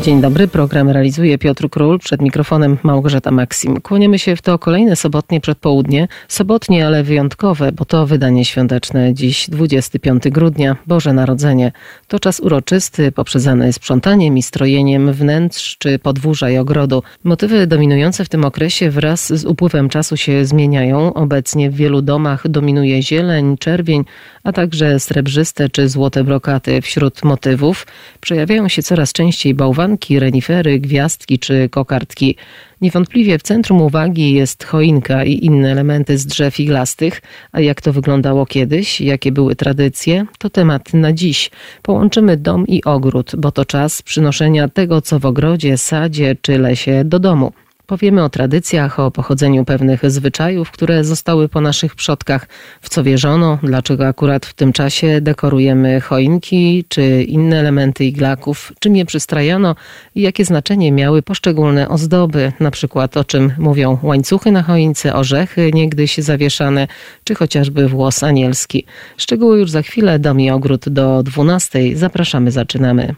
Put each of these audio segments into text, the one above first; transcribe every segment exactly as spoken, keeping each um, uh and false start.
Dzień dobry, program realizuje Piotr Król, przed mikrofonem Małgorzata Maksim. Kłaniamy się w to kolejne sobotnie przedpołudnie. Sobotnie, ale wyjątkowe, bo to wydanie świąteczne. Dziś dwudziestego piątego grudnia, Boże Narodzenie. To czas uroczysty, poprzedzany sprzątaniem i strojeniem wnętrz czy podwórza i ogrodu. Motywy dominujące w tym okresie wraz z upływem czasu się zmieniają. Obecnie w wielu domach dominuje zieleń, czerwień, a także srebrzyste czy złote brokaty. Wśród motywów przejawiają się coraz częściej bałwanki, renifery, gwiazdki czy kokardki. Niewątpliwie w centrum uwagi jest choinka i inne elementy z drzew iglastych. A jak to wyglądało kiedyś? Jakie były tradycje? To temat na dziś. Połączymy dom i ogród, bo to czas przynoszenia tego, co w ogrodzie, sadzie czy lesie do domu. Powiemy o tradycjach, o pochodzeniu pewnych zwyczajów, które zostały po naszych przodkach, w co wierzono, dlaczego akurat w tym czasie dekorujemy choinki czy inne elementy iglaków, czym je przystrajano i jakie znaczenie miały poszczególne ozdoby, na przykład o czym mówią łańcuchy na choince, orzechy niegdyś zawieszane, czy chociażby włos anielski. Szczegóły już za chwilę, dom i ogród do dwunastej. Zapraszamy, zaczynamy.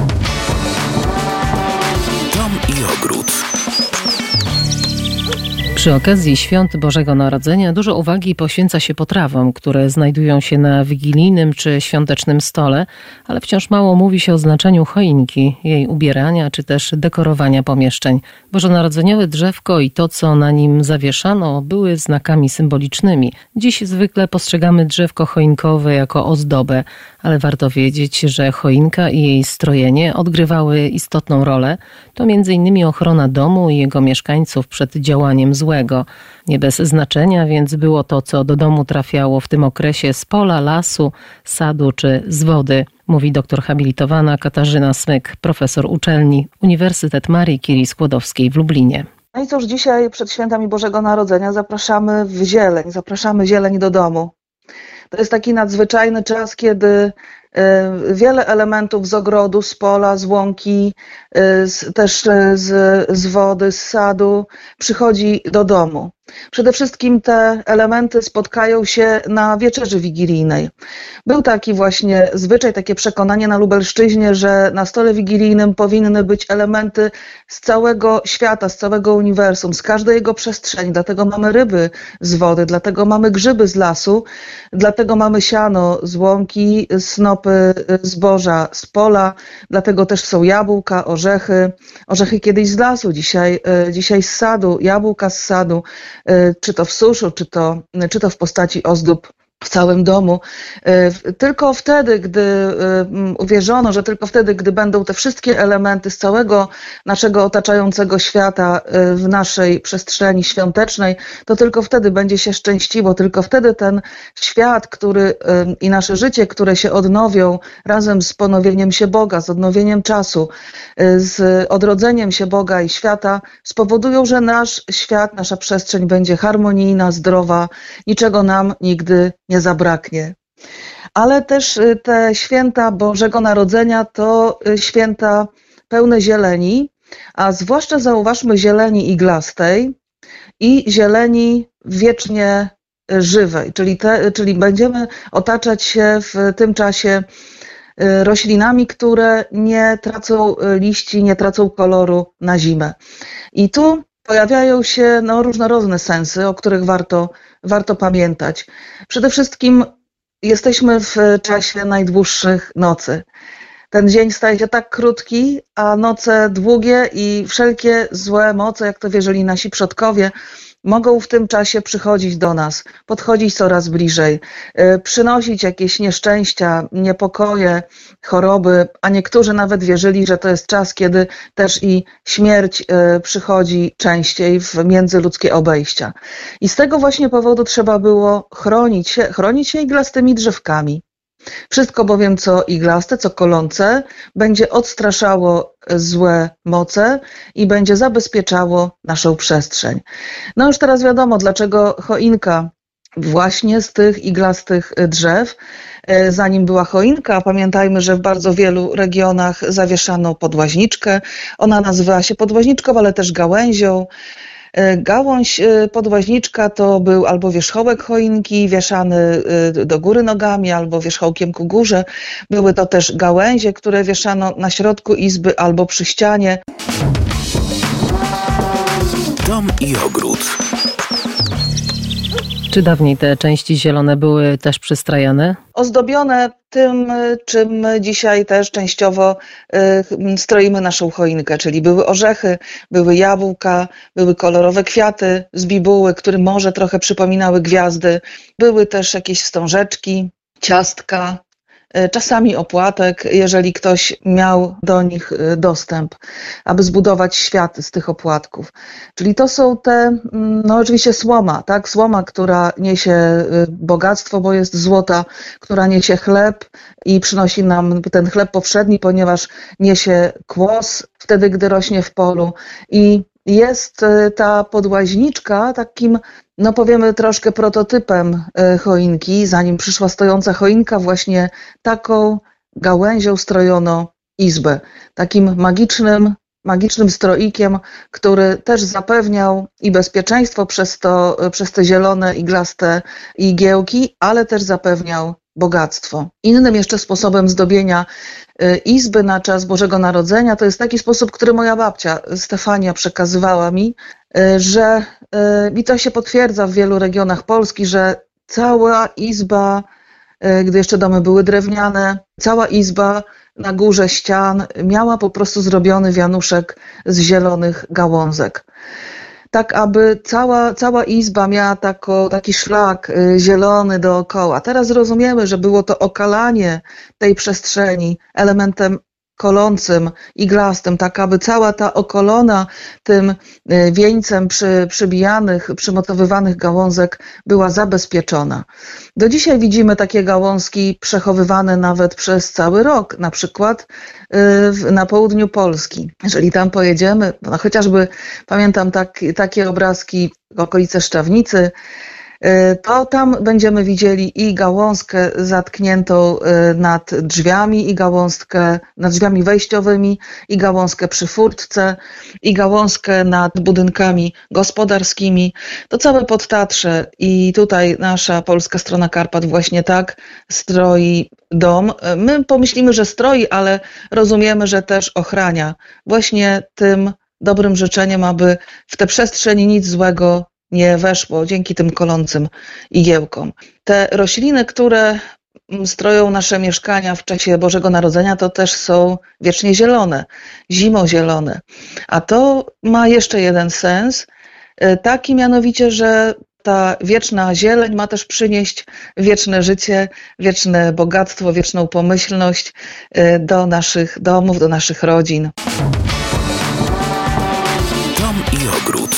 Dom i ogród. Przy okazji świąt Bożego Narodzenia dużo uwagi poświęca się potrawom, które znajdują się na wigilijnym czy świątecznym stole, ale wciąż mało mówi się o znaczeniu choinki, jej ubierania czy też dekorowania pomieszczeń. Bożonarodzeniowe drzewko i to, co na nim zawieszano, były znakami symbolicznymi. Dziś zwykle postrzegamy drzewko choinkowe jako ozdobę, ale warto wiedzieć, że choinka i jej strojenie odgrywały istotną rolę. To między innymi ochrona domu i jego mieszkańców przed działaniem złego. Nie bez znaczenia więc było to, co do domu trafiało w tym okresie z pola, lasu, sadu czy z wody, mówi doktor habilitowana Katarzyna Smyk, profesor uczelni Uniwersytet Marii Curie Skłodowskiej w Lublinie. No i cóż, dzisiaj przed świętami Bożego Narodzenia zapraszamy w zieleń, zapraszamy zieleń do domu. To jest taki nadzwyczajny czas, kiedy wiele elementów z ogrodu, z pola, z łąki, z, też z, z wody, z sadu przychodzi do domu. Przede wszystkim te elementy spotkają się na wieczerzy wigilijnej. Był taki właśnie zwyczaj, takie przekonanie na Lubelszczyźnie, że na stole wigilijnym powinny być elementy z całego świata, z całego uniwersum, z każdej jego przestrzeni. Dlatego mamy ryby z wody, dlatego mamy grzyby z lasu, dlatego mamy siano z łąki, snopy zboża z pola, dlatego też są jabłka, orzechy, orzechy kiedyś z lasu, dzisiaj, dzisiaj z sadu, jabłka z sadu, czy to w suszu, czy to, czy to w postaci ozdób w całym domu. Tylko wtedy, gdy uwierzono, że tylko wtedy, gdy będą te wszystkie elementy z całego naszego otaczającego świata w naszej przestrzeni świątecznej, to tylko wtedy będzie się szczęściło, tylko wtedy ten świat, który i nasze życie, które się odnowią razem z ponowieniem się Boga, z odnowieniem czasu, z odrodzeniem się Boga i świata, spowodują, że nasz świat, nasza przestrzeń będzie harmonijna, zdrowa, niczego nam nigdy nie zabraknie. Ale też te święta Bożego Narodzenia to święta pełne zieleni, a zwłaszcza zauważmy zieleni iglastej i zieleni wiecznie żywej, czyli, te, czyli będziemy otaczać się w tym czasie roślinami, które nie tracą liści, nie tracą koloru na zimę. I tu pojawiają się no, różnorodne sensy, o których warto, warto pamiętać. Przede wszystkim jesteśmy w czasie najdłuższych nocy. Ten dzień staje się tak krótki, a noce długie i wszelkie złe moce, jak to wierzyli nasi przodkowie, mogą w tym czasie przychodzić do nas, podchodzić coraz bliżej, przynosić jakieś nieszczęścia, niepokoje, choroby, a niektórzy nawet wierzyli, że to jest czas, kiedy też i śmierć przychodzi częściej w międzyludzkie obejścia. I z tego właśnie powodu trzeba było chronić się, chronić się iglastymi drzewkami. Wszystko bowiem, co iglaste, co kolące, będzie odstraszało złe moce i będzie zabezpieczało naszą przestrzeń. No już teraz wiadomo, dlaczego choinka właśnie z tych iglastych drzew. Zanim była choinka, pamiętajmy, że w bardzo wielu regionach zawieszano podłaźniczkę. Ona nazywała się podłaźniczką, ale też gałęzią. Gałąź podłaźniczka to był albo wierzchołek choinki wieszany do góry nogami, albo wierzchołkiem ku górze. Były to też gałęzie, które wieszano na środku izby albo przy ścianie. Dom i ogród. Czy dawniej te części zielone były też przystrajane? Ozdobione tym, czym dzisiaj też częściowo y, stroimy naszą choinkę, czyli były orzechy, były jabłka, były kolorowe kwiaty z bibuły, które może trochę przypominały gwiazdy. Były też jakieś wstążeczki, ciastka, y, czasami opłatek, jeżeli ktoś miał do nich y, dostęp, aby zbudować świat z tych opłatków. Czyli to są te, no oczywiście słoma, tak? Słoma, która niesie y, bogactwo, bo jest złota, która niesie chleb i przynosi nam ten chleb powszedni, ponieważ niesie kłos wtedy, gdy rośnie w polu. I jest y, ta podłaźniczka takim, no powiemy troszkę prototypem y, choinki. Zanim przyszła stojąca choinka, właśnie taką gałęzią strojono izbę. Takim magicznym magicznym stroikiem, który też zapewniał i bezpieczeństwo przez to, przez te zielone iglaste igiełki, ale też zapewniał bogactwo. Innym jeszcze sposobem zdobienia izby na czas Bożego Narodzenia to jest taki sposób, który moja babcia Stefania przekazywała mi, że i to się potwierdza w wielu regionach Polski, że cała izba, gdy jeszcze domy były drewniane, cała izba na górze ścian miała po prostu zrobiony wianuszek z zielonych gałązek. Tak, aby cała, cała izba miała tako, taki szlak zielony dookoła. Teraz rozumiemy, że było to okalanie tej przestrzeni elementem kolącym, iglastym, tak aby cała ta okolona tym wieńcem przy, przybijanych, przymocowywanych gałązek była zabezpieczona. Do dzisiaj widzimy takie gałązki przechowywane nawet przez cały rok, na przykład na południu Polski. Jeżeli tam pojedziemy, no chociażby pamiętam tak, takie obrazki w okolice Szczawnicy, to tam będziemy widzieli i gałązkę zatkniętą nad drzwiami, i gałązkę nad drzwiami wejściowymi, i gałązkę przy furtce, i gałązkę nad budynkami gospodarskimi. To całe Podtatrze i tutaj nasza polska strona Karpat właśnie tak stroi dom. My pomyślimy, że stroi, ale rozumiemy, że też ochrania właśnie tym dobrym życzeniem, aby w tę przestrzeń nic złego nie weszło dzięki tym kolącym igiełkom. Te rośliny, które stroją nasze mieszkania w czasie Bożego Narodzenia, to też są wiecznie zielone, zimozielone. A to ma jeszcze jeden sens, taki mianowicie, że ta wieczna zieleń ma też przynieść wieczne życie, wieczne bogactwo, wieczną pomyślność do naszych domów, do naszych rodzin. Dom i ogród.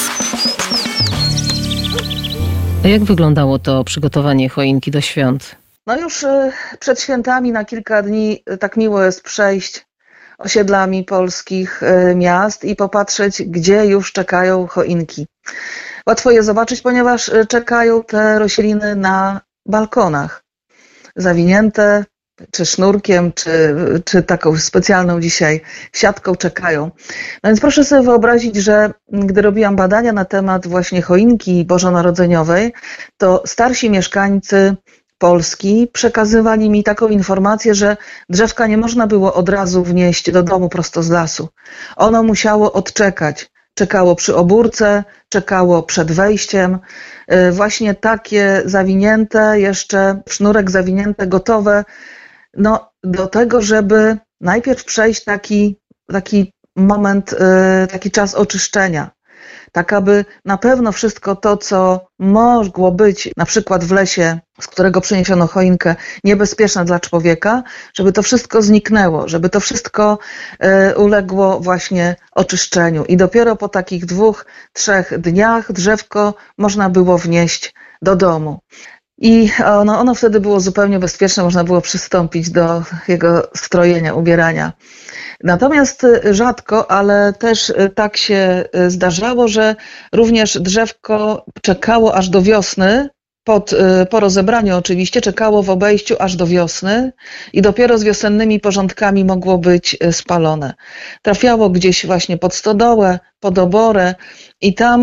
A jak wyglądało to przygotowanie choinki do świąt? No już przed świętami na kilka dni tak miło jest przejść osiedlami polskich miast i popatrzeć, gdzie już czekają choinki. Łatwo je zobaczyć, ponieważ czekają te rośliny na balkonach, zawinięte, czy sznurkiem, czy, czy taką specjalną dzisiaj siatką czekają. No więc proszę sobie wyobrazić, że gdy robiłam badania na temat właśnie choinki bożonarodzeniowej, to starsi mieszkańcy Polski przekazywali mi taką informację, że drzewka nie można było od razu wnieść do domu prosto z lasu. Ono musiało odczekać. Czekało przy obórce, czekało przed wejściem. Właśnie takie zawinięte, jeszcze w sznurek zawinięte, gotowe, no, do tego, żeby najpierw przejść taki, taki moment, taki czas oczyszczenia. Tak, aby na pewno wszystko to, co mogło być na przykład w lesie, z którego przyniesiono choinkę, niebezpieczne dla człowieka, żeby to wszystko zniknęło, żeby to wszystko uległo właśnie oczyszczeniu. I dopiero po takich dwóch, trzech dniach drzewko można było wnieść do domu. I ono, ono wtedy było zupełnie bezpieczne, można było przystąpić do jego strojenia, ubierania. Natomiast rzadko, ale też tak się zdarzało, że również drzewko czekało aż do wiosny, pod, po rozebraniu oczywiście, czekało w obejściu aż do wiosny i dopiero z wiosennymi porządkami mogło być spalone. Trafiało gdzieś właśnie pod stodołę, pod oborę i tam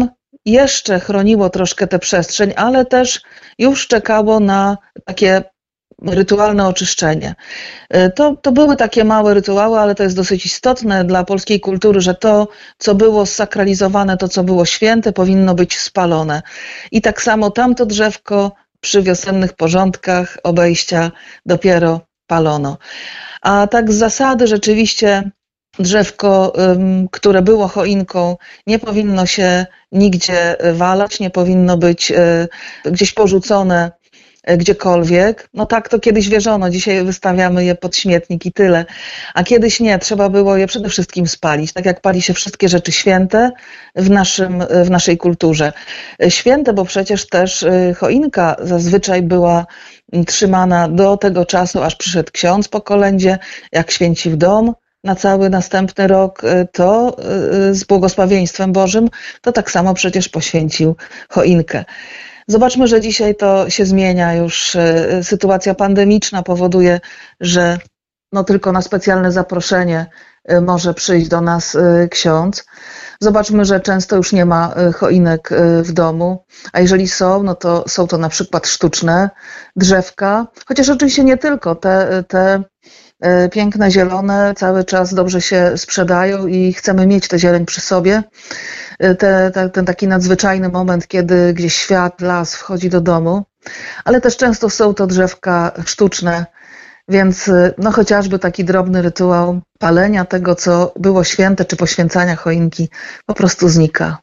jeszcze chroniło troszkę tę przestrzeń, ale też już czekało na takie rytualne oczyszczenie. To, to były takie małe rytuały, ale to jest dosyć istotne dla polskiej kultury, że to, co było sakralizowane, to, co było święte, powinno być spalone. I tak samo tamto drzewko przy wiosennych porządkach obejścia dopiero palono. A tak z zasady rzeczywiście drzewko, które było choinką, nie powinno się nigdzie walać, nie powinno być gdzieś porzucone gdziekolwiek. No tak to kiedyś wierzono, dzisiaj wystawiamy je pod śmietnik i tyle. A kiedyś nie, trzeba było je przede wszystkim spalić, tak jak pali się wszystkie rzeczy święte w, naszym, w naszej kulturze. Święte, bo przecież też choinka zazwyczaj była trzymana do tego czasu, aż przyszedł ksiądz po kolędzie, jak święcił dom na cały następny rok, to z błogosławieństwem Bożym, to tak samo przecież poświęcił choinkę. Zobaczmy, że dzisiaj to się zmienia już. Sytuacja pandemiczna powoduje, że no tylko na specjalne zaproszenie może przyjść do nas ksiądz. Zobaczmy, że często już nie ma choinek w domu, a jeżeli są, no to są to na przykład sztuczne drzewka, chociaż oczywiście nie tylko. Te, te piękne, zielone cały czas dobrze się sprzedają i chcemy mieć tę zieleń przy sobie. Te, te, ten taki nadzwyczajny moment, kiedy gdzieś świat, las wchodzi do domu, ale też często są to drzewka sztuczne, więc no chociażby taki drobny rytuał palenia tego, co było święte, czy poświęcania choinki po prostu znika.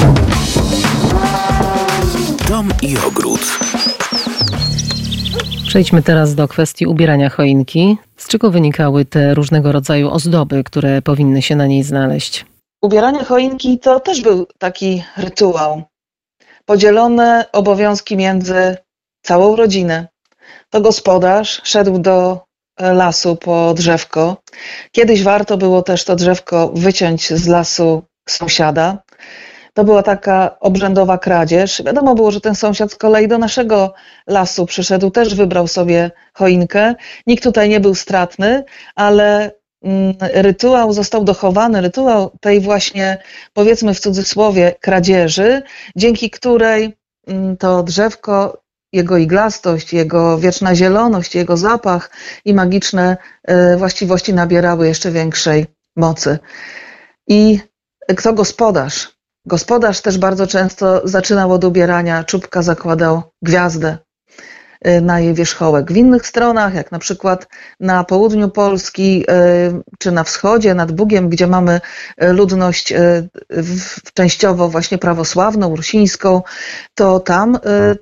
Dom i ogród. Przejdźmy teraz do kwestii ubierania choinki. Z czego wynikały te różnego rodzaju ozdoby, które powinny się na niej znaleźć? Ubieranie choinki to też był taki rytuał. Podzielone obowiązki między całą rodzinę. To gospodarz szedł do lasu po drzewko. Kiedyś warto było też to drzewko wyciąć z lasu sąsiada. To była taka obrzędowa kradzież. Wiadomo było, że ten sąsiad z kolei do naszego lasu przyszedł, też wybrał sobie choinkę. Nikt tutaj nie był stratny, ale rytuał został dochowany, rytuał tej właśnie, powiedzmy w cudzysłowie, kradzieży, dzięki której to drzewko, jego iglastość, jego wieczna zieloność, jego zapach i magiczne właściwości nabierały jeszcze większej mocy. I kto gospodarz? Gospodarz też bardzo często zaczynał od ubierania czubka, zakładał gwiazdę na jej wierzchołek. W innych stronach, jak na przykład na południu Polski czy na wschodzie, nad Bugiem, gdzie mamy ludność częściowo właśnie prawosławną, rusińską, to tam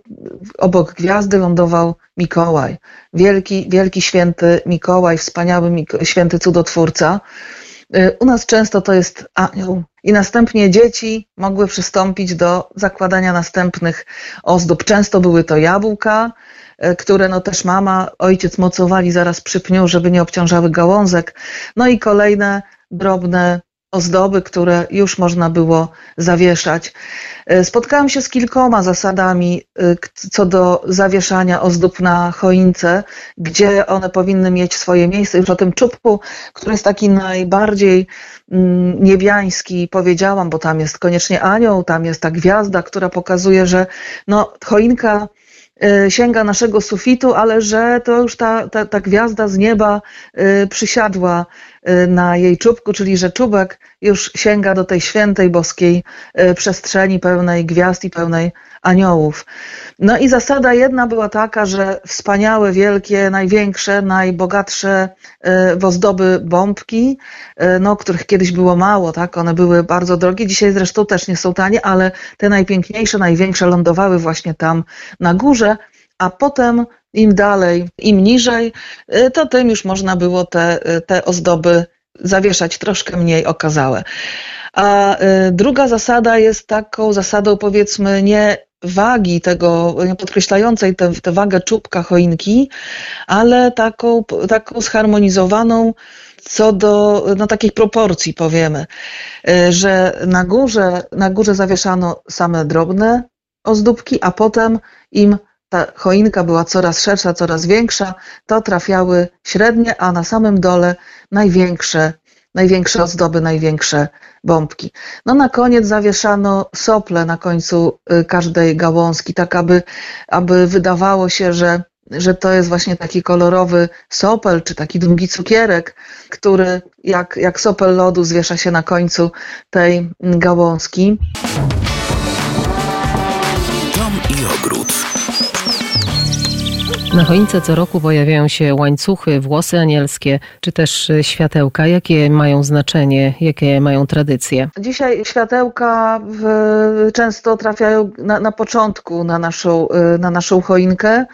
obok gwiazdy lądował Mikołaj. Wielki, wielki święty Mikołaj, wspaniały święty cudotwórca. U nas często to jest anioł. I następnie dzieci mogły przystąpić do zakładania następnych ozdób. Często były to jabłka, które no też mama, ojciec mocowali zaraz przy pniu, żeby nie obciążały gałązek. No i kolejne drobne ozdoby, które już można było zawieszać. Spotkałam się z kilkoma zasadami co do zawieszania ozdób na choince, gdzie one powinny mieć swoje miejsce. Już o tym czubku, który jest taki najbardziej niebiański, powiedziałam, bo tam jest koniecznie anioł, tam jest ta gwiazda, która pokazuje, że no, choinka sięga naszego sufitu, ale że to już ta, ta, ta gwiazda z nieba przysiadła na jej czubku, czyli że czubek już sięga do tej świętej, boskiej przestrzeni pełnej gwiazd i pełnej aniołów. No i zasada jedna była taka, że wspaniałe, wielkie, największe, najbogatsze w ozdoby bombki, no, których kiedyś było mało, tak? One były bardzo drogie, dzisiaj zresztą też nie są tanie, ale te najpiękniejsze, największe lądowały właśnie tam na górze, a potem im dalej, im niżej, to tym już można było te, te ozdoby zawieszać troszkę mniej okazałe. A druga zasada jest taką zasadą, powiedzmy, nie wagi tego, nie podkreślającej tę, tę wagę czubka choinki, ale taką, taką zharmonizowaną co do no, takich proporcji, powiemy, że na górze, na górze zawieszano same drobne ozdóbki, a potem im ta choinka była coraz szersza, coraz większa, to trafiały średnie, a na samym dole największe największe ozdoby, największe bombki. No na koniec zawieszano sople na końcu każdej gałązki, tak aby, aby wydawało się, że, że to jest właśnie taki kolorowy sopel, czy taki długi cukierek, który jak, jak sopel lodu zwiesza się na końcu tej gałązki. Dom i ogród. Na choince co roku pojawiają się łańcuchy, włosy anielskie, czy też światełka. Jakie mają znaczenie, jakie mają tradycje? Dzisiaj światełka w, często trafiają na, na początku na naszą, na naszą choinkę.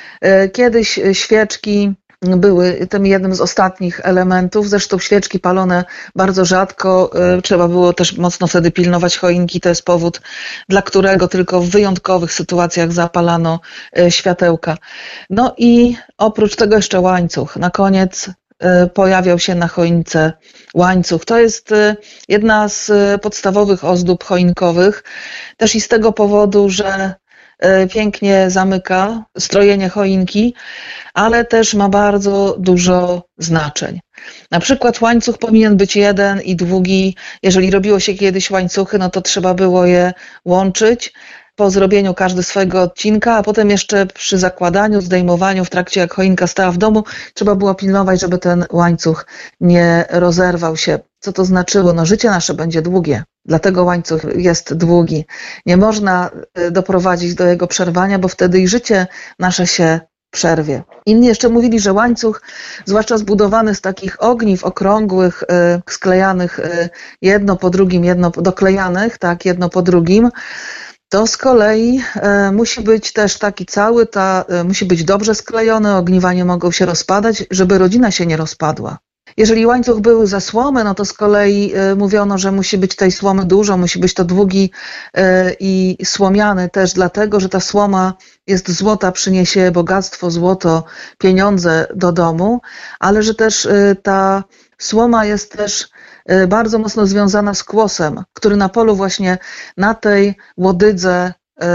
Kiedyś świeczki były tym jednym z ostatnich elementów. Zresztą świeczki palone bardzo rzadko. Trzeba było też mocno wtedy pilnować choinki. To jest powód, dla którego tylko w wyjątkowych sytuacjach zapalano światełka. No i oprócz tego jeszcze łańcuch. Na koniec pojawiał się na choince łańcuch. To jest jedna z podstawowych ozdób choinkowych. Też i z tego powodu, że pięknie zamyka strojenie choinki, ale też ma bardzo dużo znaczeń. Na przykład łańcuch powinien być jeden i długi. Jeżeli robiło się kiedyś łańcuchy, no to trzeba było je łączyć po zrobieniu każdy swojego odcinka, a potem jeszcze przy zakładaniu, zdejmowaniu, w trakcie jak choinka stała w domu, trzeba było pilnować, żeby ten łańcuch nie rozerwał się. Co to znaczyło? No życie nasze będzie długie, dlatego łańcuch jest długi. Nie można doprowadzić do jego przerwania, bo wtedy i życie nasze się przerwie. Inni jeszcze mówili, że łańcuch, zwłaszcza zbudowany z takich ogniw okrągłych, sklejanych jedno po drugim, jedno doklejanych, tak, jedno po drugim, to z kolei e, musi być też taki cały, ta, e, musi być dobrze sklejony, ogniwa nie mogą się rozpadać, żeby rodzina się nie rozpadła. Jeżeli łańcuch był ze słomy, no to z kolei e, mówiono, że musi być tej słomy dużo, musi być to długi e, i słomiany też dlatego, że ta słoma jest złota, przyniesie bogactwo, złoto, pieniądze do domu, ale że też e, ta słoma jest też bardzo mocno związana z kłosem, który na polu właśnie na tej łodydze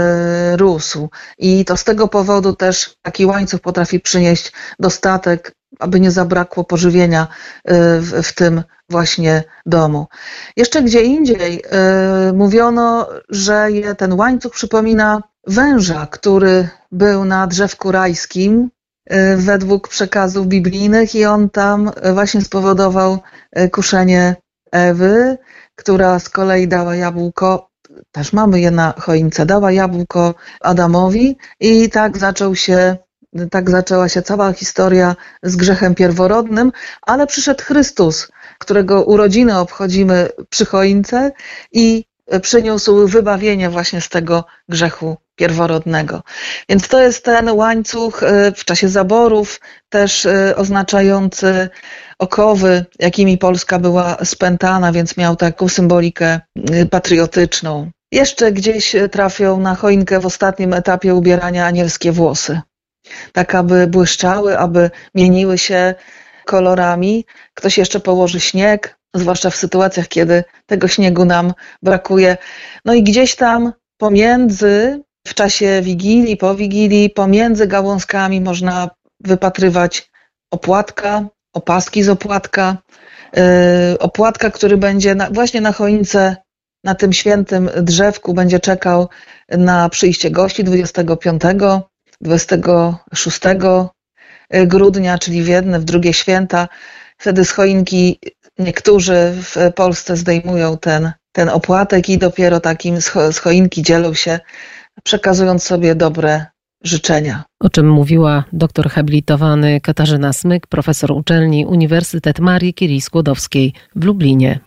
y, rósł. I to z tego powodu też taki łańcuch potrafi przynieść dostatek, aby nie zabrakło pożywienia y, w, w tym właśnie domu. Jeszcze gdzie indziej y, mówiono, że je, ten łańcuch przypomina węża, który był na drzewku rajskim, według przekazów biblijnych, i on tam właśnie spowodował kuszenie Ewy, która z kolei dała jabłko, też mamy je na choince, dała jabłko Adamowi i tak zaczął się, tak zaczęła się cała historia z grzechem pierworodnym, ale przyszedł Chrystus, którego urodziny obchodzimy przy choince i przyniósł wybawienie właśnie z tego grzechu pierworodnego. Więc to jest ten łańcuch w czasie zaborów, też oznaczający okowy, jakimi Polska była spętana, więc miał taką symbolikę patriotyczną. Jeszcze gdzieś trafią na choinkę w ostatnim etapie ubierania anielskie włosy, tak aby błyszczały, aby mieniły się kolorami. Ktoś jeszcze położy śnieg, zwłaszcza w sytuacjach, kiedy tego śniegu nam brakuje. No i gdzieś tam pomiędzy, w czasie Wigilii, po Wigilii, pomiędzy gałązkami można wypatrywać opłatka, opaski z opłatka, yy, opłatka, który będzie na, właśnie na choince, na tym świętym drzewku będzie czekał na przyjście gości dwudziestego piątego, dwudziestego szóstego grudnia, czyli w jedne, w drugie święta. Wtedy z choinki niektórzy w Polsce zdejmują ten, ten opłatek i dopiero takim z choinki dzielą się, przekazując sobie dobre życzenia. O czym mówiła doktor habilitowany Katarzyna Smyk, profesor uczelni Uniwersytet Marii Curie-Skłodowskiej w Lublinie.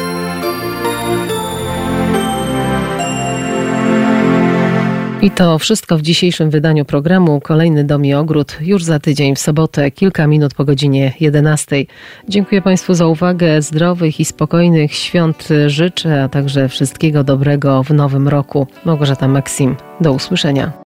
I to wszystko w dzisiejszym wydaniu programu. Kolejny Dom i Ogród już za tydzień w sobotę, kilka minut po godzinie jedenastej. Dziękuję Państwu za uwagę. Zdrowych i spokojnych świąt życzę, a także wszystkiego dobrego w nowym roku. Małgorzata Maksim. Do usłyszenia.